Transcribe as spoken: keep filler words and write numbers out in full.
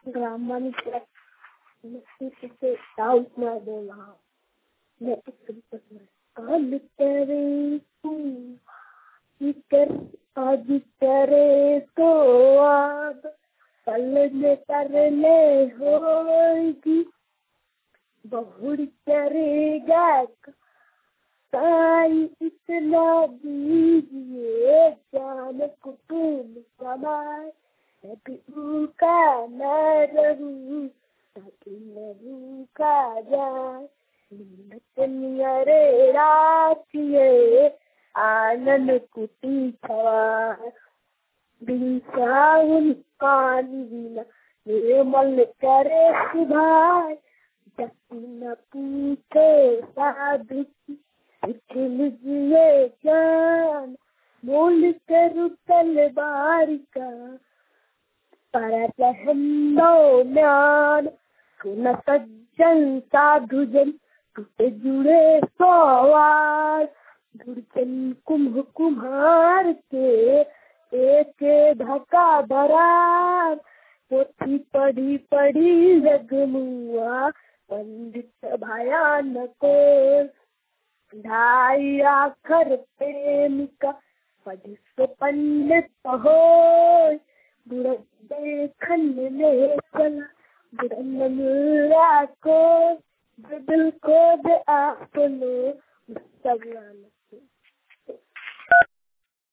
Grandma said, "Mesti tahu adalah." Let's simple. Kal tere tu, ikar aaj tere to aab, kal ne tarne hogi, bahud करेगा साई इतना दीजिए जान को तुम समाए मैं भी भूखा न रहूं ताकि मैं भूखा जाए निन्नतनिया रे राखिए आनंद कुटी छवाए बिन सावन पानी बिना ये मन करे सुभाए न पूछे साधु लीजिए जान मोल करू तलवार का पर पहनो ज्ञान सुन सज्जन साधु जन टूटे जुड़े सवार दुर्जन कुम्भ कुम्हार के एक धक्का धरार पोथी पढ़ी पढ़ी जगमुआ पंडित भयानको ढाई आखर प्रेमिका पढ़ी पंडित हो बुरा देखन में चला बुरा मुरा को दिल को दे आपनो सगलाना।